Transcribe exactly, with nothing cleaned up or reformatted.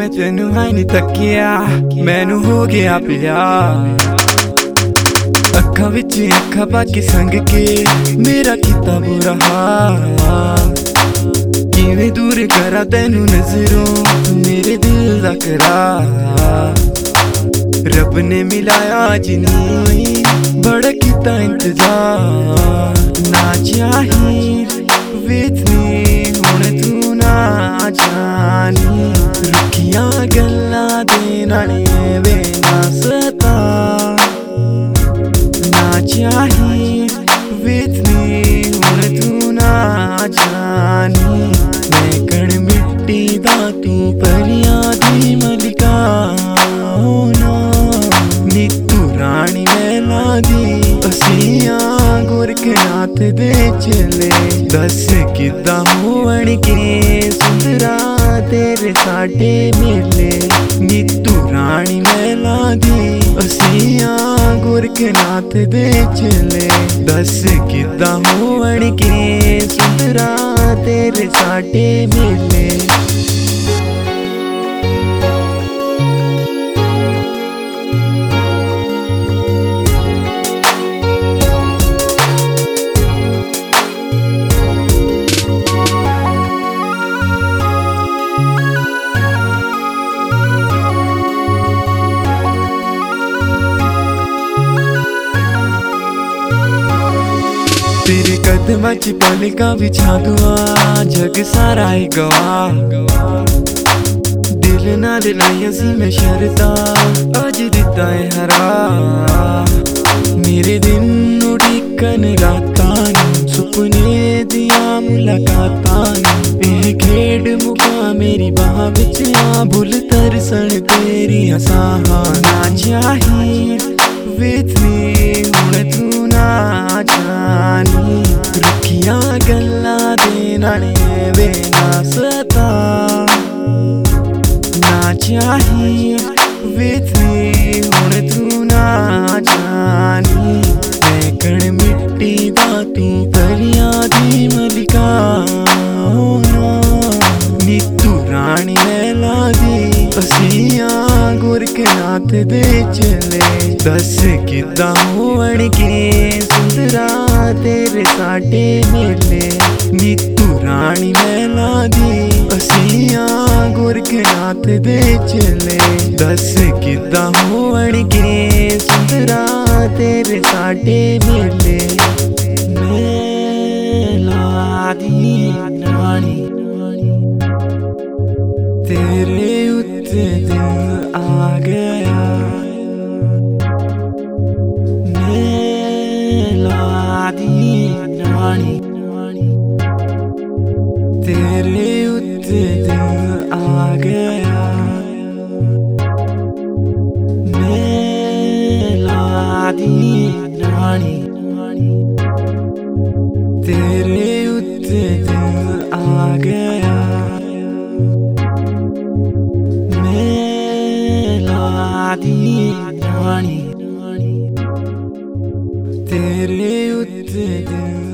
मैं तेनू है नी तकिया, मैनू हो गया प्यार। अखा विच अखा पाके संग के मेरा किता बुरा हाल। किवें दूर करा तेनू नजरों मेरे दिल दा करार। रब ने मिलाया जिनी बड़ा किता इंतजार। ना चाहिए विथ मी हुण तू ना जानी। रुखिया गल्लां दे नाले वे ना सता। ना चाहिए विथ मी हुण तू ना जानी। मैं कण मिट्टी दा तू परियां दी मलिका होना। नी तू रानी मैला दी असियां गोरखनाथ दे चले। दस किदा होवण के सुंदरा तेरे साडे मेले। नी तू रानी मैला दी असियां गोरखनाथ दे चले। दस किदा होवण के सुंदरा तेरे साडे मेले। तेरे कदमां च पलकां बिछा दुआ जग सारा ही गवा। दिल नाल लाइयां सी मैं शरतां अज दिता है हरा। मेरे दिन उड़ीकन रातां सुपने दियां मुलाकातां। एह खेड मुका मेरी बाह विच आ भुल तरसन तेरियां साहां। ना चाहिए विथ मी हुण तू ना जानी। रुखिया गल्लां दे नाले वे ना सता। ना चाहिए विथ मी हुण तू ना जानी। मैं कण मिट्टी दा तू परियां दी मलिका होना। नी तू रानी मैला दी असियां गोरखनाथ दे चले। दस किदा होवण के सुंदरा तेरे साडे मेले। नी तू रानी मैला दी असियां गोरखनाथ दे चले। दस किदा होवण के सुंदरा तेरे साडे मेले। मेला दी रानी तेरे उत्ते दिन आ गया। मेला दी रानी तेरे उत्ते दिन आ गया। मेला दी रानी तेरे उत्ते दिन आ गया। मेला दी रानी तेरे उत्ते दिन